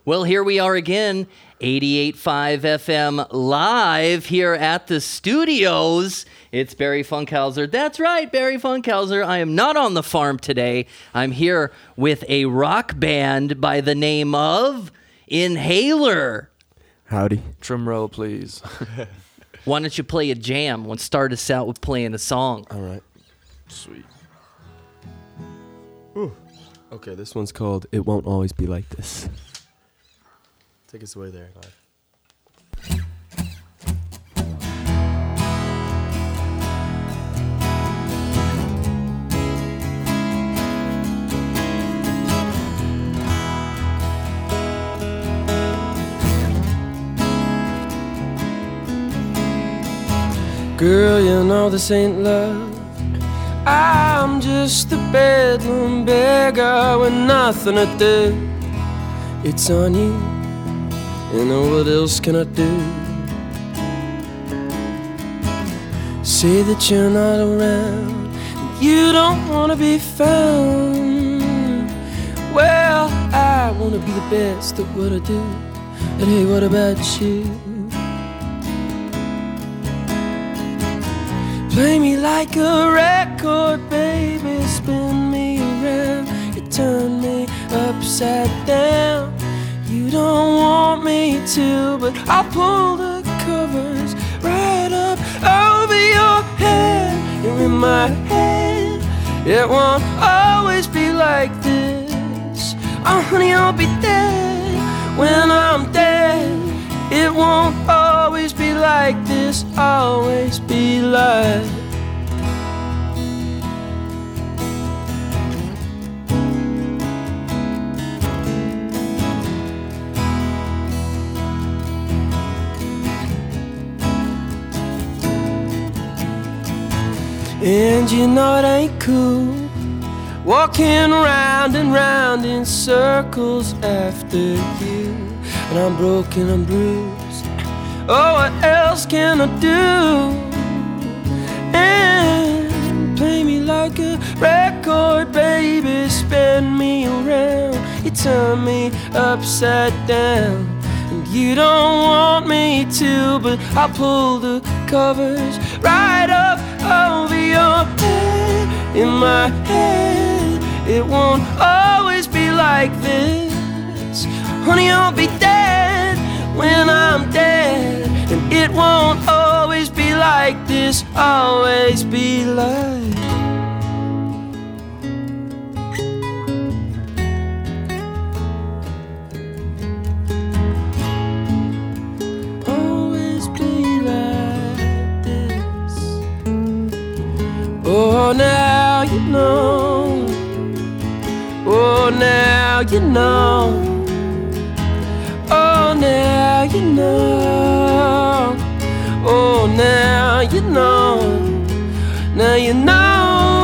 Well, here we are again, 88.5 FM live here at the studios. It's Barry Funkhauser. That's right, Barry Funkhauser. I am not on the farm today. I'm here with a rock band by the name of Inhaler. Howdy. Drum roll, please. Why don't you play a jam? Let's start us out with playing a song. All right. Sweet. Ooh. Okay, this one's called It Won't Always Be Like This. Take us away there, Clive. Girl, you know this ain't love. I'm just a bedroom beggar with nothing to do. It's on you, and what else can I do? Say that you're not around, you don't wanna be found. Well, I wanna be the best at what I do. But hey, what about you? Play me like a record, baby, spin me around. You turn me upside down. You don't want me to, but I'll pull the covers right up over your head. You're in my head. It won't always be like this. Oh, honey, I'll be dead when I'm dead. It won't always be like this, always be like. And you know it ain't cool walking round and round in circles after you. And I'm broken, I'm bruised. Oh, what else can I do? And play me like a record, baby, spin me around. You turn me upside down. And you don't want me to, but I'll pull the covers right up over your head. In my head, it won't always be like this. Honey, I'll be dead when I'm dead. And it won't always be like this, always be like. Always be like this. Oh, now you know. Oh, now you know. Oh, now you know. Oh, now you know. Now you know.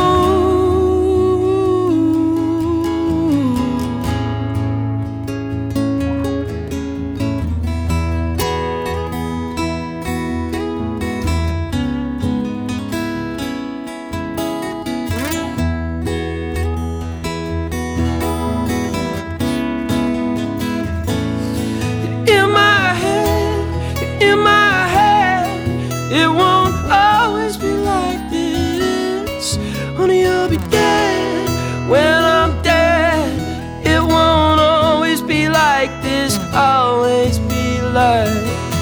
It won't always be like this. Honey, I'll be dead when I'm dead. It won't always be like this, always be like.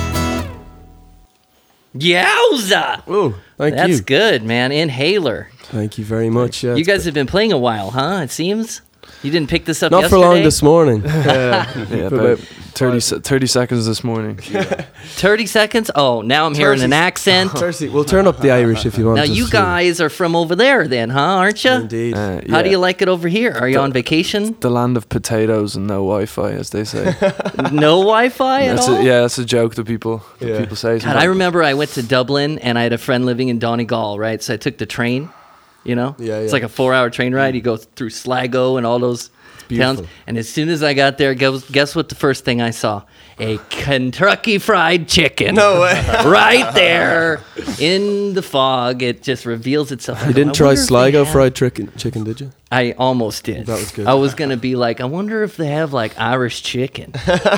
Yowza! Oh, thank you. That's good, man. Inhaler. Thank you very much. Yeah, You guys have been playing a while, huh? It seems. You didn't pick this up not yesterday? for long this morning. Yeah, about 30 seconds this morning. 30 seconds? Oh, now I'm hearing an accent. We'll turn up the Irish if you want. Now, us you to. guare from over there then, huh? Aren't you? Indeed. How do you like it over here? Are you on vacation? The land of potatoes and no Wi-Fi, as they say. No Wi-Fi at all? That's a joke that people say. God, I remember I went to Dublin and I had a friend living in Donegal, right? So I took the train, you know? Yeah, It's yeah. like a 4-hour train ride. You go through Sligo and all those beautiful. And as soon as I got there, guess what the first thing I saw? A Kentucky Fried Chicken. No way. Right there in the fog. It just reveals itself. You didn't try Sligo fried chicken, did you? I almost did. That was good. I was going to be like, I wonder if they have like Irish chicken.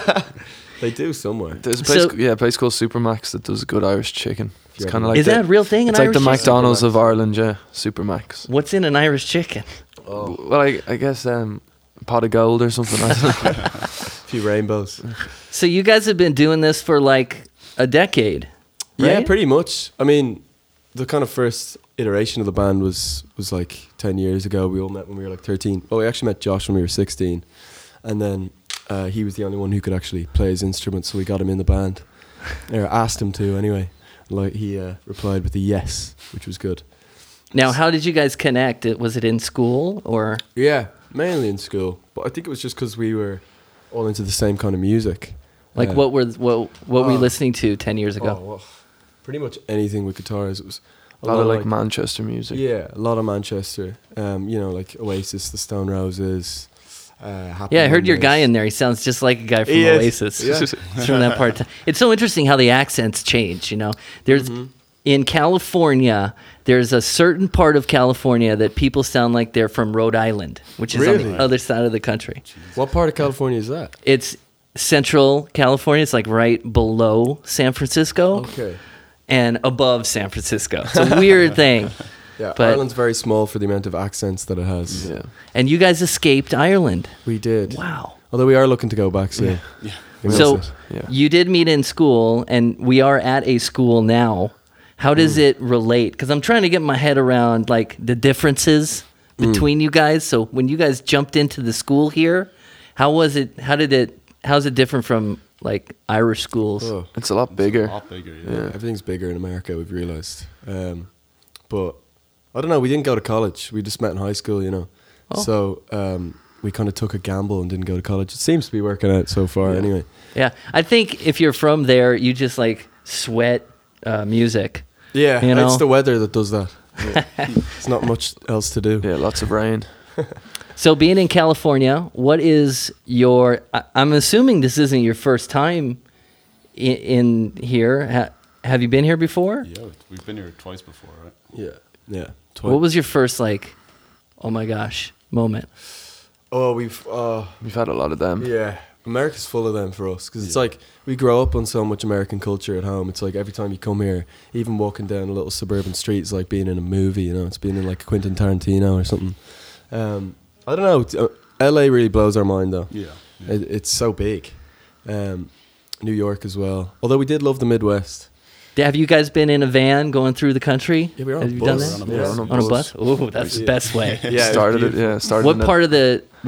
They do somewhere. There's a place, So- a place called Supermax that does good Irish chicken. It's Yeah. kind of like Is that a real thing? It's an like the Irish chicken? McDonald's of Ireland, yeah. Supermax. What's in an Irish chicken? Well, I guess pot of gold or something. I don't know. A few rainbows. So you guys have been doing this for like a decade, right? Yeah, pretty much. I mean, the kind of first iteration of the band was like 10 years ago. We all met when we were like 13. Oh, we actually met Josh when we were 16. And then he was the only one who could actually play his instrument, so we got him in the band. Or asked him to, anyway. Like he replied with a yes, which was good. Now, how did you guys connect? Was it in school or? Yeah, mainly in school. But I think it was just because we were all into the same kind of music. Like what were you Oh. listening to 10 years ago? Oh, well, pretty much anything with guitars. It was A lot of like Manchester music. Yeah, a lot of Manchester. You know, like Oasis, the Stone Roses. Happy Yeah, I heard your Mondays. guy in there. He sounds just like a guy from He is. Oasis. Yeah. He's from that part. It's so interesting how the accents change. You know, there's Mm-hmm. in California. There's a certain part of California that people sound like they're from Rhode Island, which is on Really? the other side of the country. What part of California is that? It's Central California. It's like right below San Francisco Okay. and above San Francisco. It's a weird thing. Yeah, But- Ireland's very small for the amount of accents that it has. Yeah. And you guys escaped Ireland. We did. Wow. Although we are looking to go back soon. Yeah. We miss So it. Yeah. you did meet in school, and we are at a school now. How does it relate? Because I'm trying to get my head around like the differences between you guys. So when you guys jumped into the school here, how was it? How's it different from like Irish schools? Oh, It's a lot bigger. A lot bigger, yeah. Yeah. everything's bigger in America, we've realised. But I don't know, we didn't go to college. We just met in high school, you know. Oh. So we kind of took a gamble and didn't go to college. It seems to be working out so far anyway. Yeah, I think if you're from there, you just like sweat music. Yeah, You know? it's the weather that does that. There's not much else to do. Yeah, lots of rain. So being in California, what is your? I'm assuming this isn't your first time in here. Have you been here before? Yeah, we've been here twice before, right? Yeah. What was your first like? Oh my gosh, moment. Oh, We've had a lot of them. yeah. America's full of them for us because it's like we grow up on so much American culture at home. It's like every time you come here, even walking down a little suburban street is like being in a movie. You know, it's being in like Quentin Tarantino or something. I don't know. LA really blows our mind though. Yeah. It's so big. New York as well. Although we did love the Midwest. Have you guys been in a van going through the country? Yeah, we were on Have a you bus. done that? Yeah, On a bus? Oh, that's the best way. Yeah, it was started it. beautiful. Yeah, started. What in part of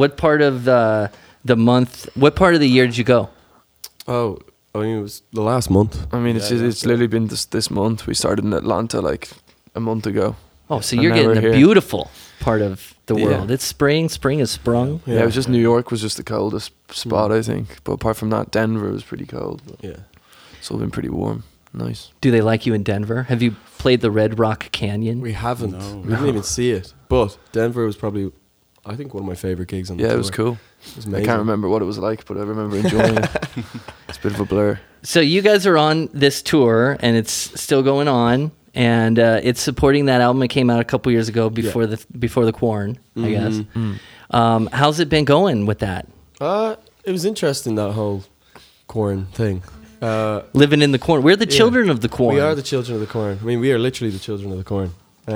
the month? What part of the year did you go? Oh, I mean it was the last month. I mean, it's Yeah, it's literally been this month. We started in Atlanta like a month ago. Oh, so And you're now getting we're the here. beautiful part of the Yeah. world. It's spring. Spring is sprung. Yeah, it was just New York was just the coldest spot, I think. But apart from that, Denver was pretty cold. But Yeah. it's all been pretty warm. Nice. Do they like you in Denver? Have you played the Red Rock Canyon? We haven't. No. We didn't even see it. But Denver was probably, I think, one of my favorite gigs on the Yeah, tour. it was cool. It was I amazing. can't remember what it was like, but I remember enjoying it. It's a bit of a blur. So you guys are on this tour, and it's still going on, and it's supporting that album that came out a couple years ago before the Corn, I guess. How's it been going with that? It was interesting, that whole Corn thing. Living in the Corn. We're the Yeah. children of the Corn. We are the children of the Corn. I mean, we are literally the children of the Corn.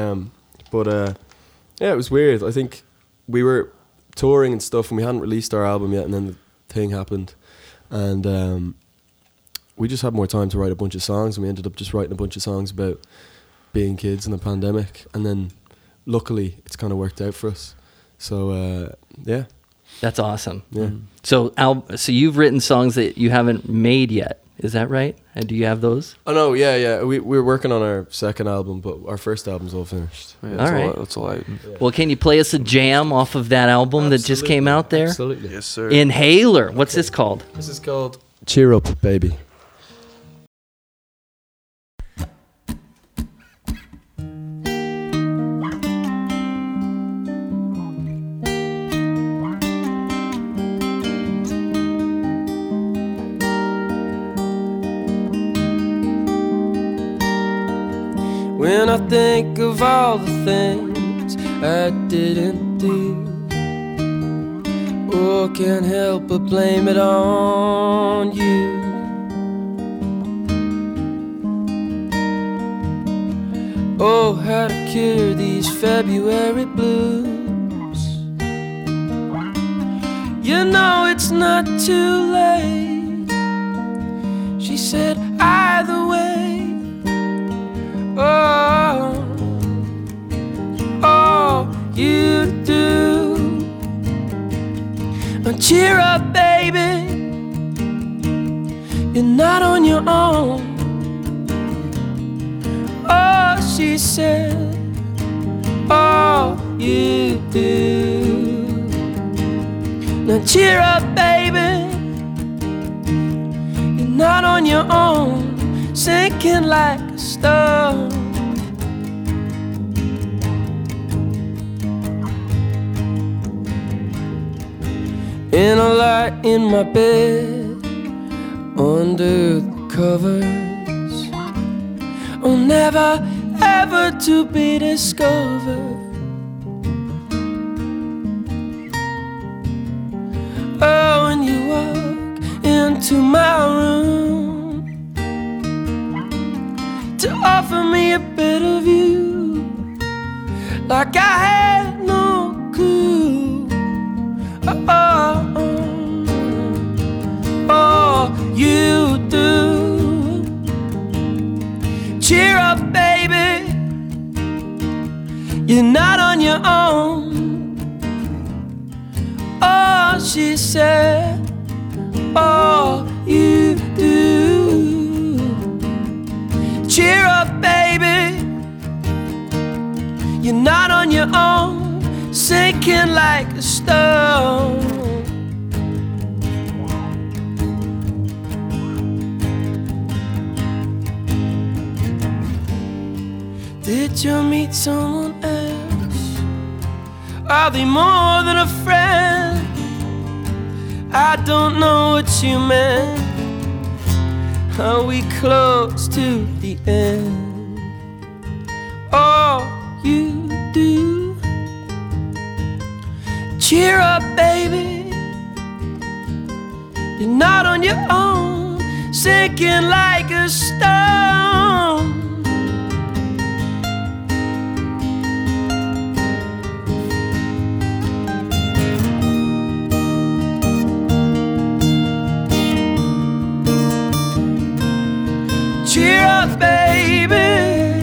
Yeah, it was weird. I think we were touring and stuff, and we hadn't released our album yet, and then the thing happened, and we just had more time to write a bunch of songs, and we ended up just writing a bunch of songs about being kids in the pandemic, and then luckily it's kind of worked out for us. So yeah, That's awesome. yeah. So you've written songs that you haven't made yet. Is that right? And do you have those? Oh no, yeah. We're working on our second album, but our first album's all finished. Yeah, All that's right. That's all out. Well, can you play us a jam off of that album that just came out there? Absolutely. Yes, sir. Inhaler. What's this called? This is called Cheer Up, Baby. when I think of all the things I didn't do. Oh, can't help but blame it on you. Oh, how to cure these February blues. You know it's not too late, she said, either way. Oh, oh, you do. Now cheer up, baby, you're not on your own. Oh, she said, oh, you do. Now cheer up, baby, you're not on your own, sinking like a stone. In a light in my bed, under the covers, oh, never ever to be discovered. Oh, when you walk into my room to offer me a bit of you, like I had no clue. Oh, oh, oh, oh, you do. Cheer up, baby, you're not on your own. Oh, she said, oh, you do. Cheer up, baby, you're not on your own, sinking like a stone. Did you meet someone else? Are they more than a friend? I don't know what you meant. Are we close to the end? Oh, you do. Cheer up, baby, you're not on your own, sinking like a stone. Cheer up, baby.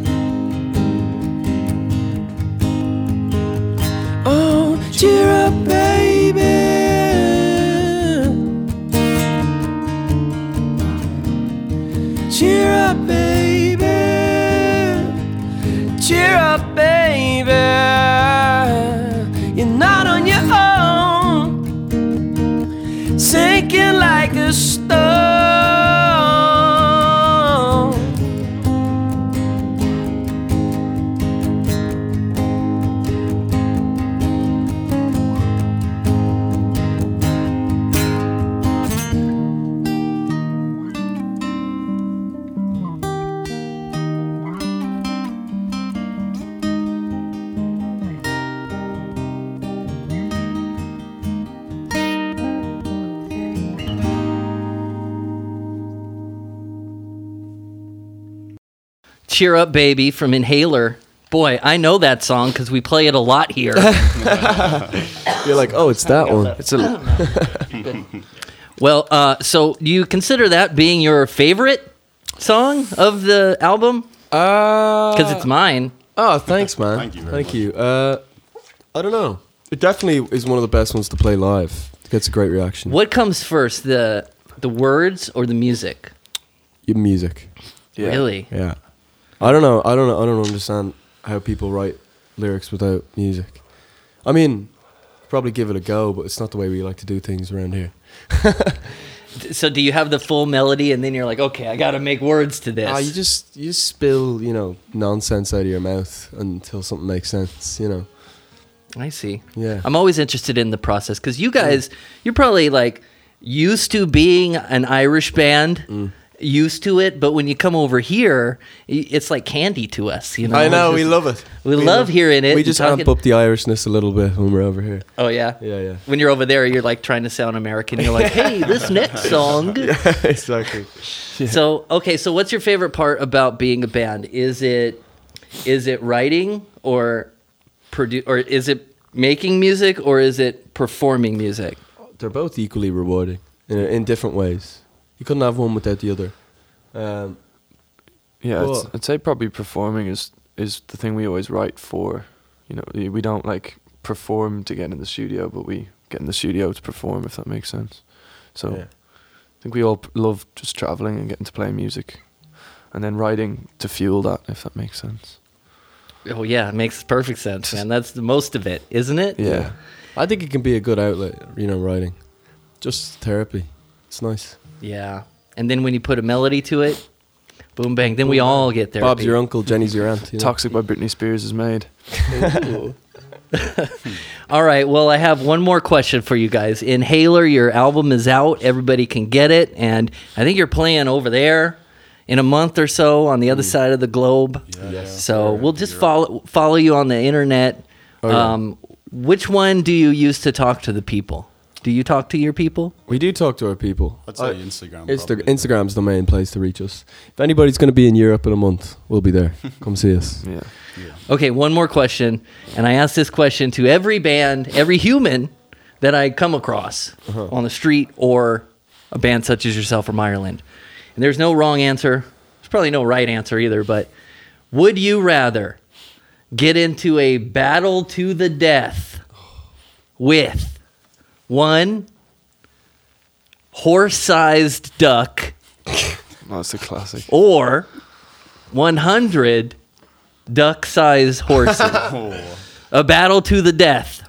Oh, cheer up, baby. Cheer up, baby. Cheer up, baby. You're not on your own, sinking like a stone. Cheer Up Baby from Inhaler. Boy, I know that song because we play it a lot here. You're like, oh, it's that one. It's a Well, so do you consider that being your favorite song of the album? Because it's mine. Oh, thanks, man. Thank you very Thank you. I don't know. It definitely is one of the best ones to play live. It gets a great reaction. What comes first, the words or the music? Your music. yeah. Really? Yeah. I don't know. I don't understand how people write lyrics without music. I mean, probably give it a go, but it's not the way we like to do things around here. So do you have the full melody and then you're like, okay, I got to make words to this? You just spill, nonsense out of your mouth until something makes sense, I see. Yeah. I'm always interested in the process because you guys, you're probably like used to being an Irish band. used to it, but when you come over here, it's like candy to us. You know, I know, It's we just- love it. We love hearing it. We and just talking- amp up the Irishness a little bit when we're over here. Oh yeah, Yeah. When you're over there, you're like trying to sound American. You're like, hey, this next song. Exactly. So okay, so what's your favorite part about being a band? Is it writing or is it making music or is it performing music? They're both equally rewarding in different ways. You couldn't have one without the other. Yeah, Well- I'd say probably performing is the thing we always write for. You know, we don't like perform to get in the studio, but we get in the studio to perform, if that makes sense. So Yeah. I think we all love just traveling and getting to play music, and then writing to fuel that, if that makes sense. Oh yeah, it makes perfect sense, man. That's the most of it, isn't it? Yeah. I think it can be a good outlet, writing. Just therapy. It's nice. Yeah. And then when you put a melody to it, boom bang, then we all get there. Bob's your uncle, Jenny's your aunt. You know? Toxic by Britney Spears is made. All right, well, I have one more question for you guys. Inhaler, your album is out. Everybody can get it. And I think you're playing over there in a month or so on the other side of the globe. Yes. So we'll just follow you on the internet. Oh, yeah. Which one do you use to talk to the people? Do you talk to your people? We do talk to our people. I'd say Instagram. probably. Instagram's the main place to reach us. If anybody's going to be in Europe in a month, we'll be there. Come see us. Yeah. Okay, one more question. And I ask this question to every band, every human that I come across on the street or a band such as yourself from Ireland. And there's no wrong answer. There's probably no right answer either, but would you rather get into a battle to the death with one horse-sized duck That's a classic. or 100 duck-sized horses? Oh. A battle to the death.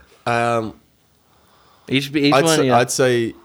Each I'd one. say, Yeah. I'd say,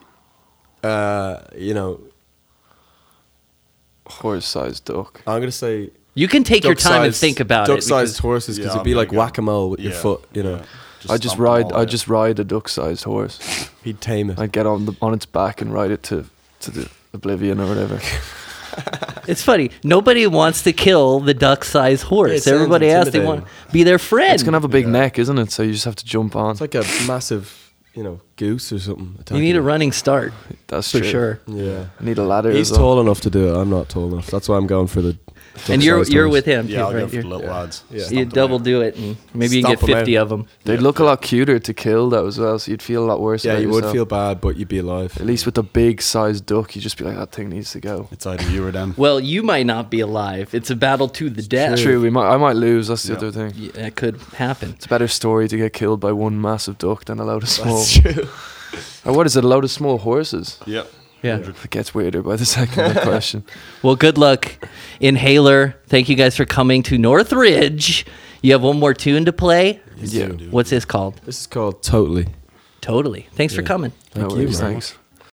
Horse-sized duck. I'm going to say You can take your time and duck-sized- think about it. duck-sized because- horses because Yeah, it'd be I'm like gonna go- whack-a-mole with your Yeah, foot, yeah. I just stomp them all ride out. a duck-sized horse. He'd tame it. I'd get on its back and ride it to the oblivion or whatever. It's funny. Nobody wants to kill the duck-sized horse. it sounds Everybody else, they want to be their friend. It's gonna have a big neck, isn't it? So you just have to jump on. It's like a massive, goose or something. You attacking need a it. running start That's for true. sure. Yeah. I need a ladder. He's as well. tall enough to do it. I'm not tall enough. That's why I'm going for the. And you're duck-sized horse. with him. Yeah, too, I'll right? go for the You're- little lads. Yeah. Stomp You them double out. do it, and maybe you can Stomp get 'em 50 out. of them. They'd look a lot cuter to kill though as well, so you'd feel a lot worse. Yeah, about you would yourself. feel bad, but you'd be alive. At least with the big sized duck, you'd just be like, that thing needs to go. It's either you or them. Well, you might not be alive. It's a battle to the death. True, I might lose. That's the Yeah. other thing. Yeah, that could happen. It's a better story to get killed by one massive duck than a load of small. That's true. Or what is it? A load of small horses? Yeah. Yeah. It gets weirder by the second of the question. Well, good luck, Inhaler. Thank you guys for coming to Northridge. You have one more tune to play. Yeah. What's this called? This is called Totally. Totally. Thanks for Yeah. coming. Thank No you, worries, man. thanks.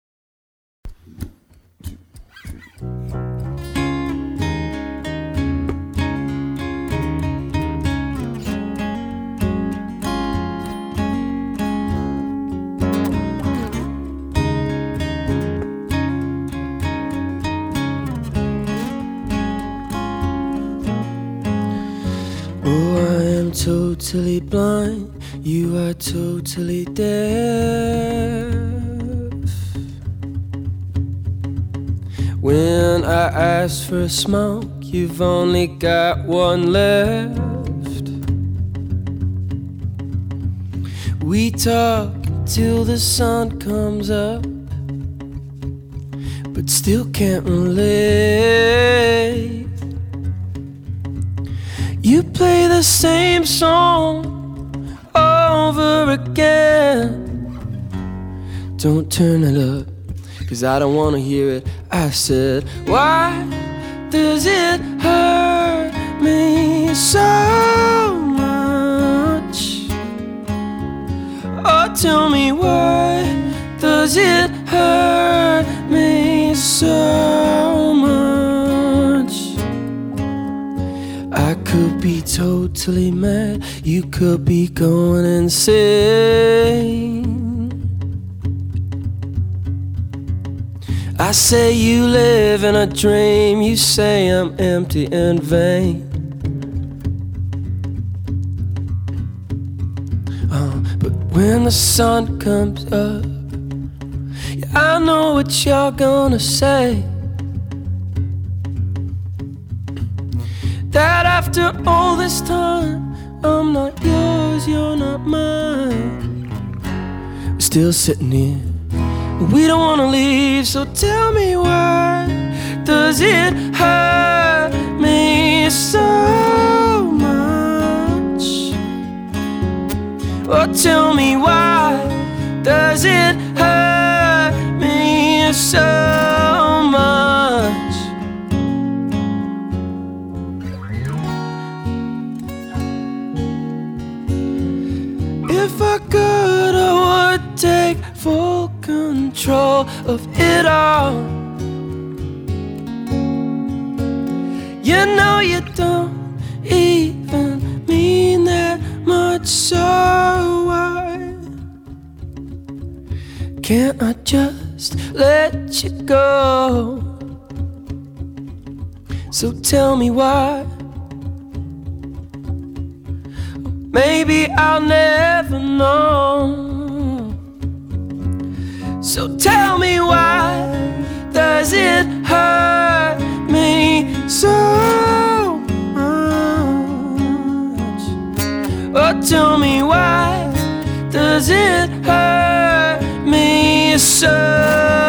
Oh, I am totally blind. You are totally deaf. When I ask for a smoke, you've only got one left. We talk till the sun comes up, but still can't relate. You play the same song over again. Don't turn it up, 'cause I don't wanna hear it. I said, why does it hurt me so much? Oh, tell me, why does it hurt me so much? I could be totally mad, you could be going insane. I say you live in a dream, you say I'm empty and vain. But when the sun comes up, yeah, I know what you're gonna say. That after all this time, I'm not yours, you're not mine. We're still sitting here, we don't wanna leave, so tell me why does it hurt me so much? Oh, tell me why does it hurt me so much? If I could, I would take full control of it all. You know you don't even mean that much, so why can't I just let you go? So tell me why. Maybe I'll never know. So tell me why does it hurt me so much? Oh, tell me why does it hurt me so